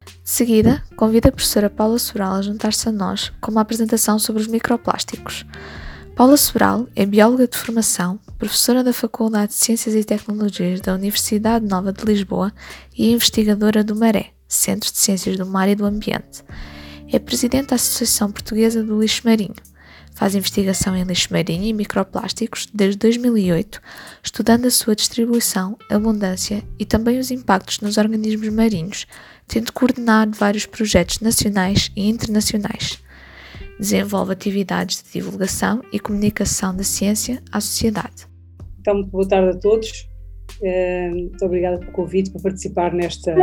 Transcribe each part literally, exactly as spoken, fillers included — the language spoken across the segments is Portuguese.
De seguida, convido a professora Paula Sobral a juntar-se a nós com uma apresentação sobre os microplásticos. Paula Sobral é bióloga de formação, professora da Faculdade de Ciências e Tecnologias da Universidade Nova de Lisboa e investigadora do MARE, Centro de Ciências do Mar e do Ambiente. É presidente da Associação Portuguesa do Lixo Marinho. Faz investigação em lixo marinho e microplásticos desde dois mil e oito, estudando a sua distribuição, abundância e também os impactos nos organismos marinhos, tendo coordenado vários projetos nacionais e internacionais. Desenvolve atividades de divulgação e comunicação da ciência à sociedade. Então, muito boa tarde a todos. Muito obrigada pelo convite para participar nesta,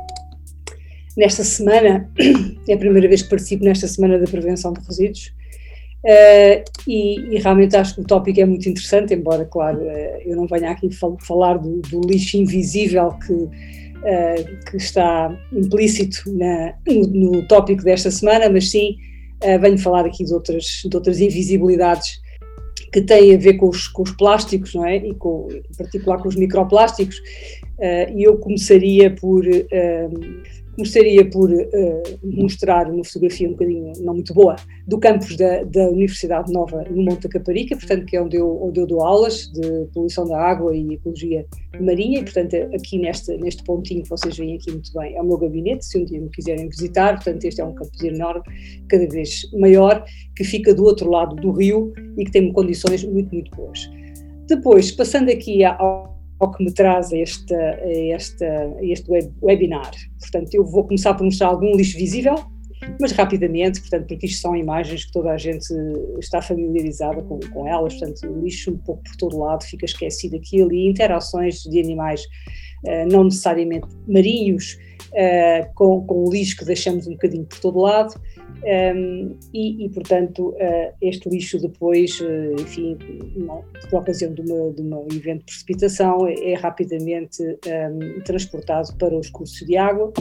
nesta semana. É a primeira vez que participo nesta semana da prevenção de resíduos. Uh, e, e realmente acho que o tópico é muito interessante, embora, claro, uh, eu não venha aqui fal- falar do, do lixo invisível que, uh, que está implícito na, no, no tópico desta semana, mas sim uh, venho falar aqui de outras, de outras invisibilidades que têm a ver com os, com os plásticos, não é? E com, em particular com os microplásticos, uh, e eu começaria por... Uh, Começaria por uh, mostrar uma fotografia um bocadinho não muito boa do campus da, da Universidade Nova no Monte da Caparica, portanto, que é onde eu, onde eu dou aulas de poluição da água e ecologia marinha, e portanto aqui neste, neste pontinho que vocês veem aqui muito bem é o meu gabinete, se um dia me quiserem visitar. Portanto, este é um campus enorme, cada vez maior, que fica do outro lado do rio e que tem condições muito, muito boas. Depois, passando aqui ao ao que me traz a este, a este, a este web, webinar. Portanto, eu vou começar por mostrar algum lixo visível, mas rapidamente, portanto, porque isto são imagens que toda a gente está familiarizada com, com elas, portanto, o lixo um pouco por todo lado, fica esquecido aqui e ali, interações de animais uh, não necessariamente marinhos, uh, com, com o lixo que deixamos um bocadinho por todo lado. Um, e, e, portanto, uh, este lixo depois, uh, enfim, não, por ocasião de, uma, de um evento de precipitação, é, é rapidamente um, transportado para os cursos de água.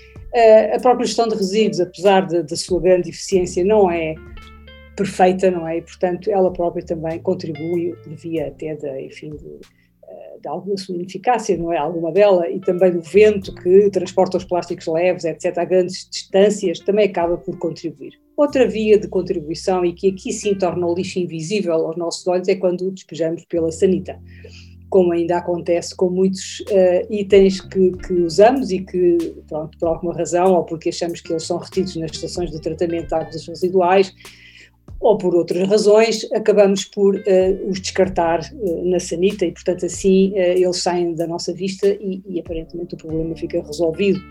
Uh, a própria gestão de resíduos, apesar da sua grande eficiência, não é perfeita, não é? E, portanto, ela própria também contribui, por via até da, enfim, de, de alguma sua ineficácia, não é? Alguma dela, e também do vento que transporta os plásticos leves, etcétera, a grandes distâncias, também acaba por contribuir. Outra via de contribuição, e que aqui sim torna o lixo invisível aos nossos olhos, é quando o despejamos pela sanita, como ainda acontece com muitos uh, itens que, que usamos e que, pronto, por alguma razão, ou porque achamos que eles são retidos nas estações de tratamento de águas residuais, ou por outras razões, acabamos por uh, os descartar uh, na sanita e, portanto, assim uh, eles saem da nossa vista e, e aparentemente o problema fica resolvido.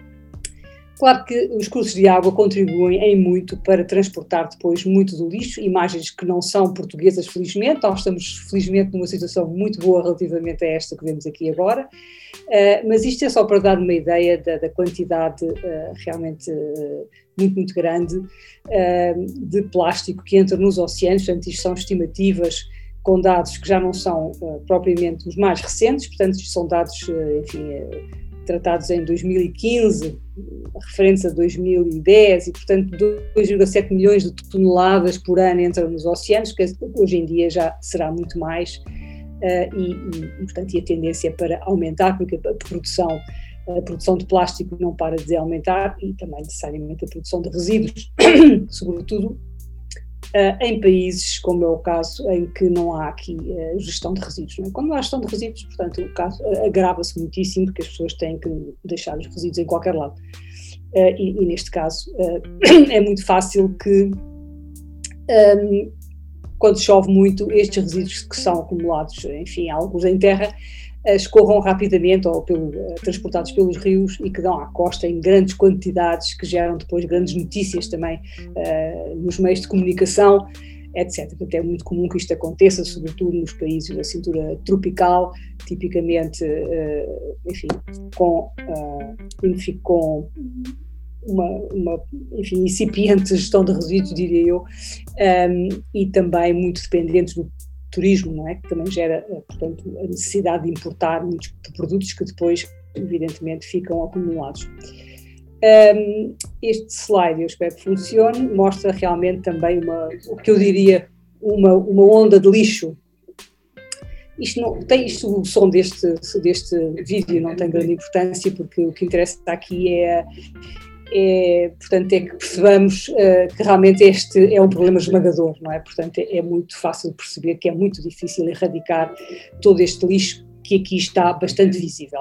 Claro que os cursos de água contribuem em muito para transportar depois muito do lixo, imagens que não são portuguesas, felizmente. Nós estamos, felizmente, numa situação muito boa relativamente a esta que vemos aqui agora, uh, mas isto é só para dar uma ideia da, da quantidade uh, realmente uh, muito, muito grande uh, de plástico que entra nos oceanos. Portanto, isto são estimativas com dados que já não são uh, propriamente os mais recentes, portanto, isto são dados, uh, enfim, uh, tratados em dois mil e quinze, referentes a dois mil e dez, e portanto dois vírgula sete milhões de toneladas por ano entram nos oceanos, que hoje em dia já será muito mais, uh, e, e, portanto, e a tendência é para aumentar, porque a produção, a produção de plástico não para de aumentar, e também necessariamente a produção de resíduos, sobretudo Uh, em países, como é o caso, em que não há aqui uh, gestão de resíduos. Não é? Quando não há gestão de resíduos, portanto, o caso uh, agrava-se muitíssimo, porque as pessoas têm que deixar os resíduos em qualquer lado. Uh, e, e, neste caso, uh, é muito fácil que, um, quando chove muito, estes resíduos que são acumulados, enfim, alguns em terra, escorram rapidamente ou pelo, transportados pelos rios e que dão à costa em grandes quantidades, que geram depois grandes notícias também uh, nos meios de comunicação, etcétera. Portanto, é muito comum que isto aconteça, sobretudo nos países da cintura tropical, tipicamente, uh, enfim, com, uh, enfim, com uma, uma enfim, incipiente gestão de resíduos, diria eu, um, e também muito dependentes do turismo, não é? Que também gera, portanto, a necessidade de importar muitos produtos que depois, evidentemente, ficam acumulados. Um, este slide, eu espero que funcione, mostra realmente também uma, o que eu diria, uma, uma onda de lixo isto não tem, isto, o som deste, deste vídeo não tem grande importância, porque o que interessa aqui é, é, portanto, é que percebamos uh, que realmente este é um problema esmagador, não é? Portanto, é, é muito fácil perceber que é muito difícil erradicar todo este lixo que aqui está bastante visível.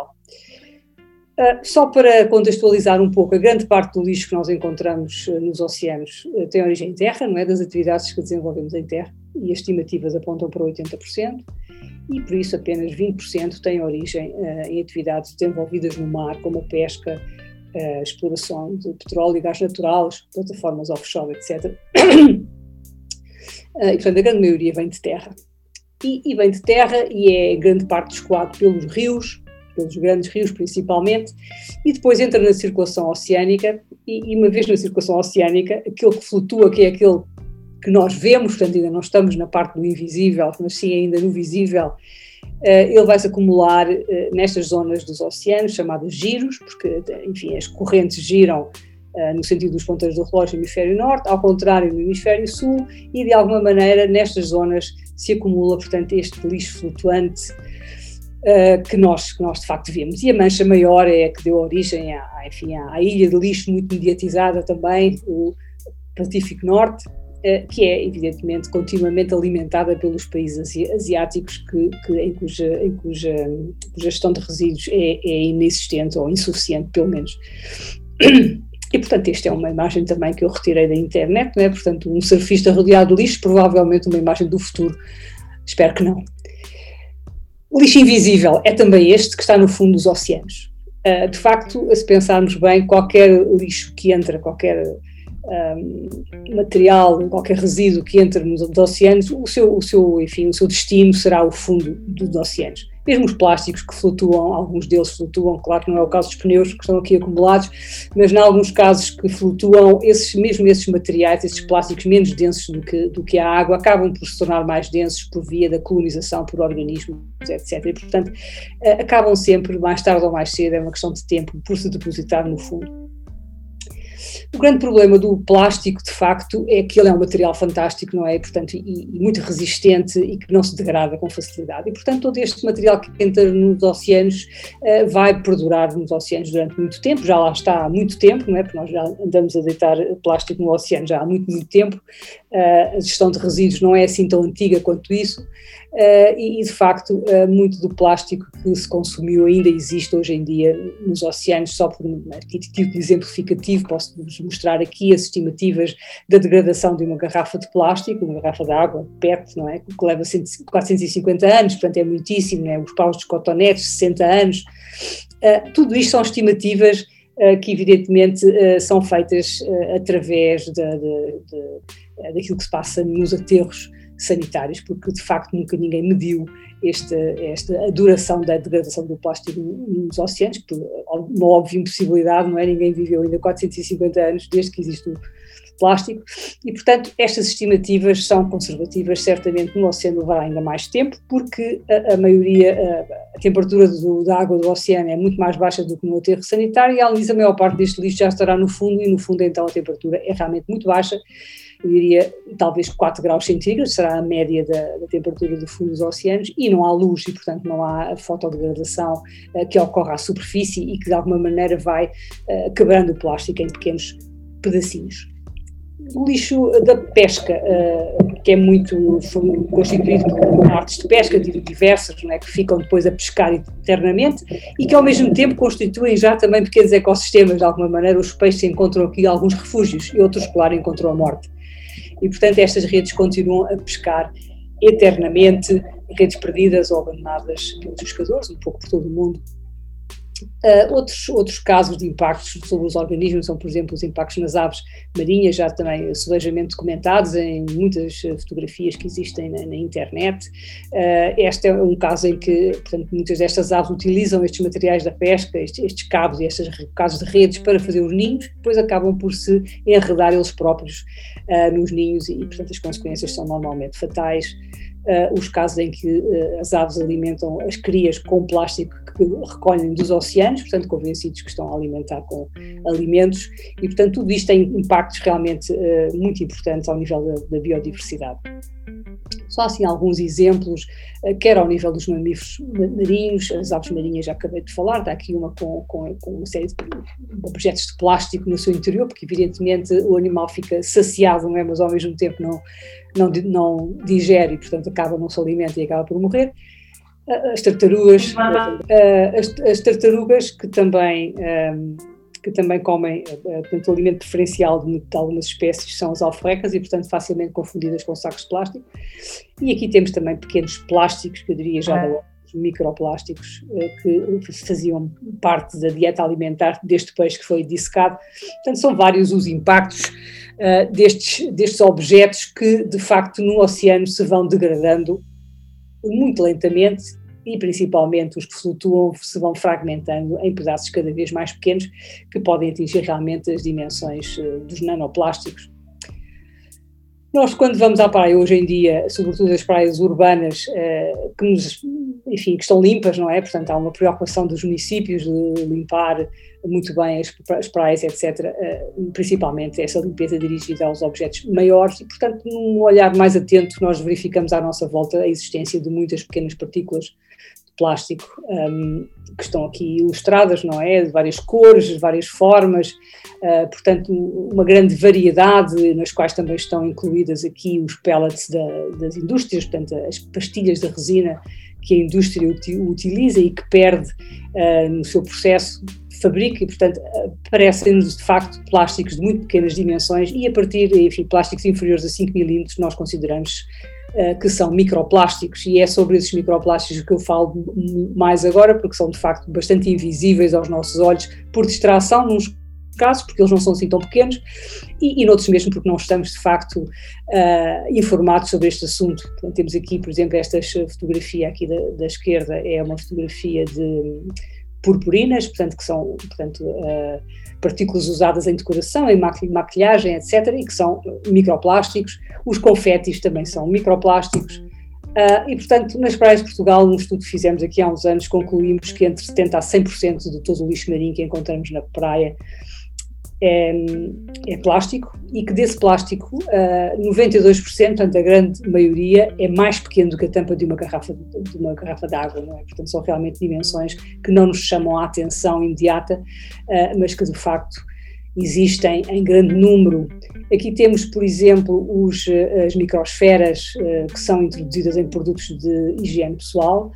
Uh, só para contextualizar um pouco, a grande parte do lixo que nós encontramos uh, nos oceanos uh, tem origem em terra, não é? Das atividades que desenvolvemos em terra, e as estimativas apontam para oitenta por cento, e por isso apenas vinte por cento têm origem uh, em atividades desenvolvidas no mar, como a pesca, a exploração de petróleo e gás natural, as plataformas offshore, etcétera. Uh, e, portanto, a grande maioria vem de terra. E, e vem de terra e é grande parte escoado pelos rios, pelos grandes rios principalmente, e depois entra na circulação oceânica, e, e uma vez na circulação oceânica, aquele que flutua, que é aquele que nós vemos, portanto ainda não estamos na parte do invisível, mas sim ainda no visível, ele vai se acumular nestas zonas dos oceanos, chamadas giros, porque, enfim, as correntes giram no sentido dos ponteiros do relógio no hemisfério norte, ao contrário no hemisfério sul, e de alguma maneira nestas zonas se acumula, portanto, este lixo flutuante uh, que, nós, que nós de facto vemos. E a mancha maior é a que deu origem à, enfim, à ilha de lixo muito mediatizada também, o Pacífico Norte, uh, que é evidentemente continuamente alimentada pelos países asiáticos que, que, em, cuja, em cuja, cuja gestão de resíduos é, é inexistente ou insuficiente, pelo menos. E, portanto, esta é uma imagem também que eu retirei da internet, não é? Portanto, um surfista rodeado de lixo, provavelmente uma imagem do futuro, espero que não. O lixo invisível é também este que está no fundo dos oceanos. Uh, de facto, se pensarmos bem, qualquer lixo que entra, qualquer um, material, qualquer resíduo que entra nos oceanos, o seu, o seu, enfim, o seu destino será o fundo dos oceanos. Mesmo os plásticos que flutuam, alguns deles flutuam, claro que não é o caso dos pneus que estão aqui acumulados, mas em alguns casos que flutuam, esses, mesmo esses materiais, esses plásticos menos densos do que, do que a água, acabam por se tornar mais densos por via da colonização por organismos, etcétera. E, portanto, acabam sempre, mais tarde ou mais cedo, é uma questão de tempo, por se depositar no fundo. O grande problema do plástico, de facto, é que ele é um material fantástico, não é? Portanto, e, e muito resistente e que não se degrada com facilidade. E, portanto, todo este material que entra nos oceanos uh, vai perdurar nos oceanos durante muito tempo, já lá está há muito tempo, não é? Porque nós já andamos a deitar plástico no oceano já há muito, muito tempo. Uh, a gestão de resíduos não é assim tão antiga quanto isso. Uh, e, e, de facto, uh, muito do plástico que se consumiu ainda existe hoje em dia nos oceanos, só por um título exemplificativo, posso-vos mostrar aqui as estimativas da degradação de uma garrafa de plástico, uma garrafa de água, P E T, não é? Que leva quatrocentos e cinquenta anos, portanto é muitíssimo, não é? Os paus dos cotonetes, sessenta anos, uh, tudo isto são estimativas uh, que evidentemente uh, são feitas uh, através de, de, de, daquilo que se passa nos aterros sanitários, porque de facto nunca ninguém mediu esta, esta a duração da degradação do plástico nos oceanos, por uma óbvia impossibilidade, não é? Ninguém viveu ainda quatrocentos e cinquenta anos desde que existe o plástico e, portanto, estas estimativas são conservativas. Certamente no oceano levará ainda mais tempo, porque a, a maioria, a, a temperatura do, da água do oceano é muito mais baixa do que no aterro sanitário e, além disso, a maior parte deste lixo já estará no fundo e, no fundo, então, a temperatura é realmente muito baixa. Eu diria talvez quatro graus centígrados, será a média da, da temperatura do fundo dos oceanos, e não há luz e, portanto, não há a fotodegradação uh, que ocorre à superfície e que de alguma maneira vai uh, quebrando o plástico em pequenos pedacinhos. O lixo da pesca, uh, que é muito constituído por artes de pesca diversas, não é, que ficam depois a pescar eternamente e que ao mesmo tempo constituem já também pequenos ecossistemas, de alguma maneira. Os peixes encontram aqui alguns refúgios e outros, claro, encontram a morte. E, portanto, estas redes continuam a pescar eternamente, redes perdidas ou abandonadas pelos pescadores, um pouco por todo o mundo. Uh, outros, outros casos de impactos sobre os organismos são, por exemplo, os impactos nas aves marinhas, já também solejamente documentados em muitas fotografias que existem na, na internet. Uh, este é um caso em que, portanto, muitas destas aves utilizam estes materiais da pesca, estes, estes cabos e estes cabos de redes para fazer os ninhos, depois acabam por se enredar eles próprios uh, nos ninhos e, portanto, as consequências são normalmente fatais. Uh, os casos em que uh, as aves alimentam as crias com plástico que recolhem dos oceanos, portanto convencidos que estão a alimentar com alimentos e, portanto, tudo isto tem impactos realmente uh, muito importantes ao nível da, da biodiversidade. Só assim alguns exemplos, quer ao nível dos mamíferos marinhos, as aves marinhas já acabei de falar, está aqui uma com, com, com uma série de objetos de plástico no seu interior, porque evidentemente o animal fica saciado, não é? Mas ao mesmo tempo não, não, não digere e portanto acaba, não se alimenta e acaba por morrer. As tartarugas, as, as tartarugas que também, que também comem, portanto, o alimento preferencial de, de algumas espécies são as alforrecas e, portanto, facilmente confundidas com sacos de plástico. E aqui temos também pequenos plásticos, que eu diria já da ordem dos microplásticos, que faziam parte da dieta alimentar deste peixe que foi dissecado. Portanto, são vários os impactos uh, destes, destes objetos que, de facto, no oceano se vão degradando muito lentamente e principalmente os que flutuam se vão fragmentando em pedaços cada vez mais pequenos que podem atingir realmente as dimensões uh, dos nanoplásticos. Nós, quando vamos à praia hoje em dia, sobretudo as praias urbanas, uh, que, nos, enfim, que estão limpas, não é? Portanto, há uma preocupação dos municípios de limpar muito bem as, as praias, etcétera, uh, principalmente essa limpeza dirigida aos objetos maiores e, portanto, num olhar mais atento, nós verificamos à nossa volta a existência de muitas pequenas partículas de plástico um, que estão aqui ilustradas, não é? De várias cores, de várias formas, uh, portanto, uma grande variedade, nas quais também estão incluídas aqui os pellets da, das indústrias, portanto, as pastilhas de resina que a indústria utiliza e que perde uh, no seu processo, fabrica e, portanto, parecem-nos de facto plásticos de muito pequenas dimensões e a partir, enfim, plásticos inferiores a cinco milímetros nós consideramos uh, que são microplásticos e é sobre esses microplásticos que eu falo mais agora porque são de facto bastante invisíveis aos nossos olhos por distração, nos casos, porque eles não são assim tão pequenos e, e noutros mesmo porque não estamos de facto uh, informados sobre este assunto. Portanto, temos aqui, por exemplo, esta fotografia aqui da, da esquerda é uma fotografia de purpurinas, portanto, que são portanto, uh, partículas usadas em decoração, em maquilhagem, etcétera, e que são microplásticos. Os confetis também são microplásticos. Uh, e, portanto, nas praias de Portugal, num estudo que fizemos aqui há uns anos, concluímos que entre setenta por cento a cem por cento de todo o lixo marinho que encontramos na praia é, é plástico e que desse plástico uh, noventa e dois por cento, portanto a grande maioria, é mais pequeno do que a tampa de uma garrafa de uma garrafa de água, não é? Portanto são realmente dimensões que não nos chamam a atenção imediata, uh, mas que de facto existem em grande número. Aqui temos, por exemplo, os, as microsferas uh, que são introduzidas em produtos de higiene pessoal,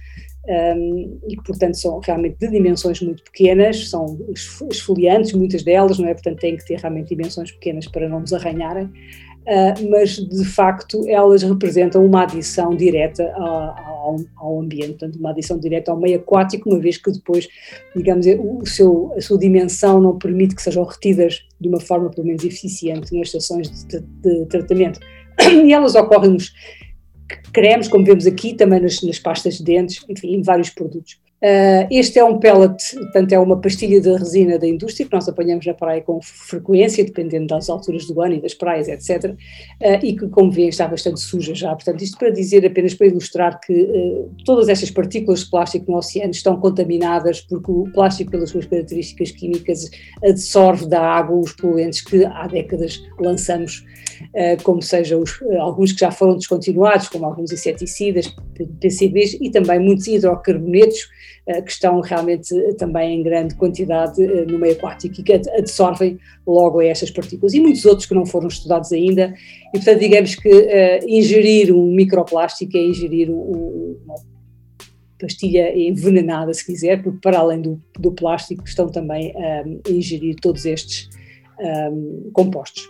Um, e que, portanto, são realmente de dimensões muito pequenas, são esfoliantes, muitas delas, não é? Portanto, têm que ter realmente dimensões pequenas para não nos arranharem, uh, mas, de facto, elas representam uma adição direta ao, ao ambiente, portanto, uma adição direta ao meio aquático, uma vez que depois, digamos, o seu, a sua dimensão não permite que sejam retidas de uma forma, pelo menos, eficiente nas estações de, de, de tratamento. E elas ocorrem-nos cremes, como vemos aqui, também nas, nas pastas de dentes, enfim, em vários produtos. Uh, este é um pellet, portanto é uma pastilha de resina da indústria que nós apanhamos na praia com frequência, dependendo das alturas do ano e das praias, etcétera, uh, e que, como veem, está bastante suja já. Portanto, isto para dizer, apenas para ilustrar que uh, todas estas partículas de plástico no oceano estão contaminadas porque o plástico, pelas suas características químicas, absorve da água os poluentes que há décadas lançamos, uh, como sejam os, uh, alguns que já foram descontinuados, como alguns inseticidas, P C Bs e também muitos hidrocarbonetos, que estão realmente também em grande quantidade no meio aquático e que absorvem logo estas partículas e muitos outros que não foram estudados ainda e, portanto, digamos que uh, ingerir um microplástico é ingerir um, uma pastilha envenenada, se quiser, porque para além do, do plástico estão também um, a ingerir todos estes um, compostos.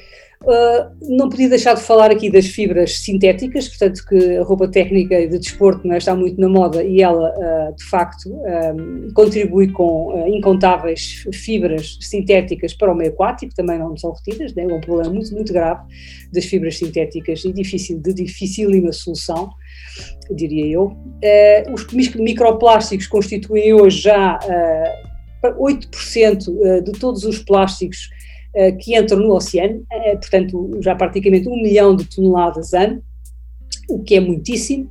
Uh, não podia deixar de falar aqui das fibras sintéticas, portanto que a roupa técnica de desporto não é, está muito na moda e ela uh, de facto um, contribui com uh, incontáveis fibras sintéticas para o meio aquático, também não são retidas, né? É um problema muito, muito grave das fibras sintéticas e difícil, de dificílima solução, diria eu. Uh, os microplásticos constituem hoje já uh, oito por cento de todos os plásticos que entram no oceano, portanto já praticamente um milhão de toneladas ano, o que é muitíssimo,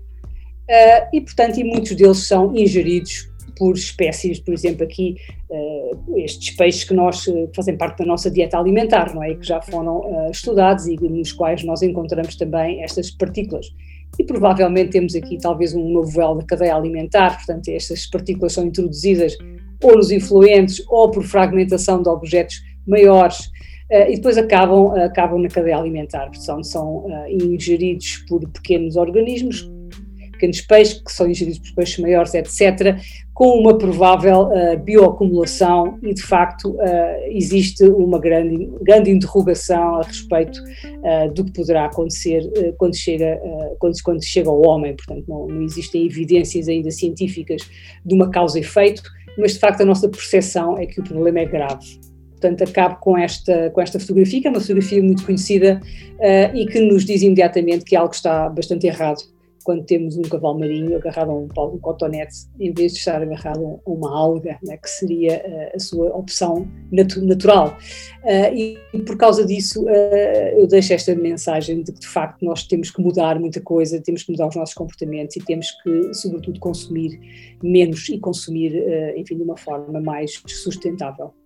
e portanto e muitos deles são ingeridos por espécies, por exemplo aqui estes peixes que nós que fazem parte da nossa dieta alimentar, não é? Que já foram estudados e nos quais nós encontramos também estas partículas. e provavelmente temos aqui talvez um novo elo da cadeia alimentar, portanto estas partículas são introduzidas ou nos influentes ou por fragmentação de objetos maiores uh, e depois acabam, uh, acabam na cadeia alimentar, portanto são uh, ingeridos por pequenos organismos, pequenos peixes, que são ingeridos por peixes maiores, etcétera, com uma provável uh, bioacumulação e, de facto, uh, existe uma grande, grande interrogação a respeito uh, do que poderá acontecer uh, quando, chega, uh, quando, quando chega ao homem. Portanto, não, não existem evidências ainda científicas de uma causa e efeito, mas, de facto, a nossa percepção é que o problema é grave. Portanto, acabo com esta, com esta fotografia, que é uma fotografia muito conhecida uh, e que nos diz imediatamente que algo está bastante errado quando temos um cavalo marinho agarrado a um, um cotonete, em vez de estar agarrado a uma alga, né, que seria uh, a sua opção natu natural. Uh, e, e por causa disso uh, eu deixo esta mensagem de que, de facto, nós temos que mudar muita coisa, temos que mudar os nossos comportamentos e temos que, sobretudo, consumir menos e consumir, uh, enfim, de uma forma mais sustentável.